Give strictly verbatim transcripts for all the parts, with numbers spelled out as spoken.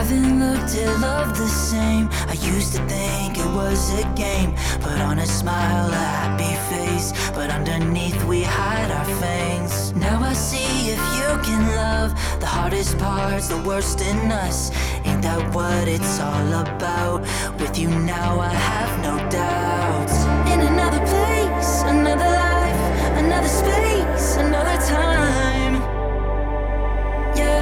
haven't looked at love the same. I used to think it was a game, put on a smile, a happy face, but underneath we hide our fangs. Now I see if you can love the hardest parts, the worst in us. Ain't that what it's all about? With you now I have no doubts. In another place, another life, another space, another time. Yeah.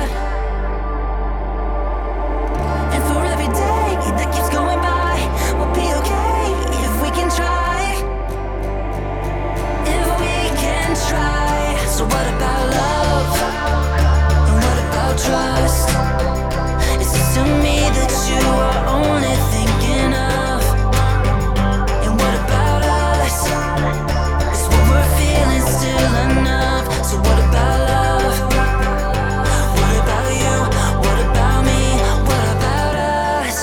And for every day that keeps going by, we'll be okay if we can try. If we can try. So what about love? And what about trust? It seems to me that you are only thinking of. And what about us? Is what we're feeling still enough? So what about love? What about you? What about me? What about us?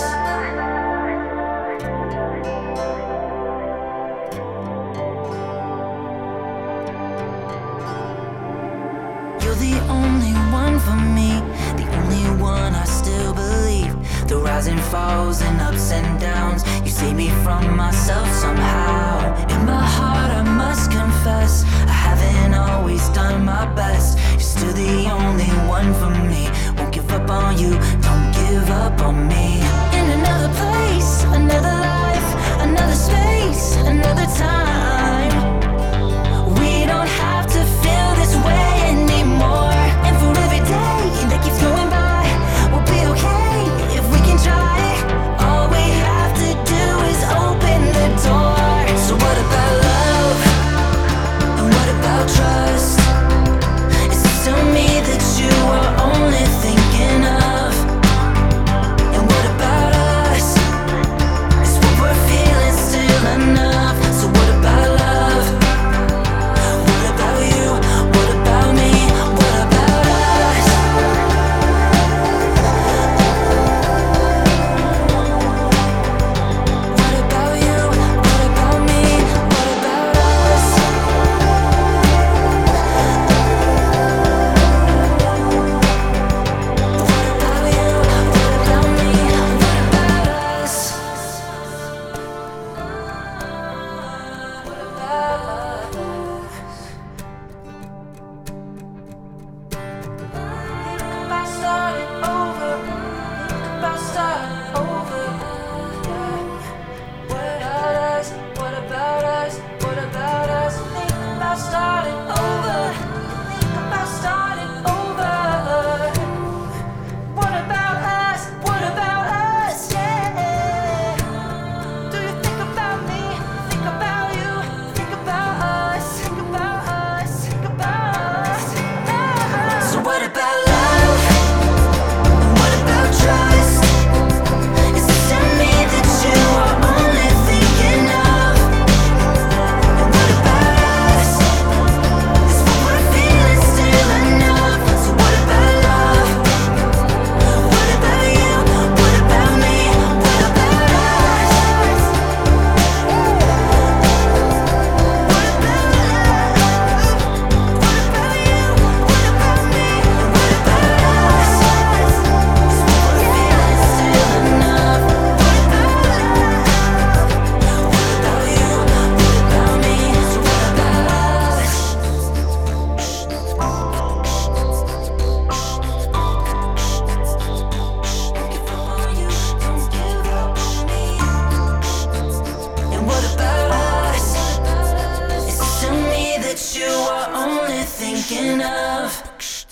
You're the only one for me, the only one I still believe. The rise and falls and ups and downs, you save me from myself somehow. In my heart I must confess, I haven't always done my best. You're still the only one for me. Won't give up on you, don't give up on me. In another place, another life, another space, another time. We don't have to feel this way anymore. And for every day that keeps going by, we'll be okay if we can try. All we have to do is open the door. So what about love? And what about trust? It seems to me that you are only thinking of. And what about us? Is what we're feeling still enough? So what about love? What about you? What about me? What about us? What about you? What about me? What about us? What about you? What about me? What about us? What about us? About starting over, about starting over. Yeah. What about us? What about us? What about us? Think about starting over. Think about starting over. What about us? What about us? Yeah. Do you think about me? Think about you. Think about us. Think about us. Think about us. Ah. So what about love? And what about trust? It seems to me that you are only thinking of. And what about us? Is what we're feeling still enough? So what about love? What about you? What about me? What about us? What about love? What about you? What about me? What about us? Is what we're feeling still enough? What about love? What about you? What about me? So what about us? Don't give up on you, don't give up on me. And what about us? It seems to me that you are only thinking of.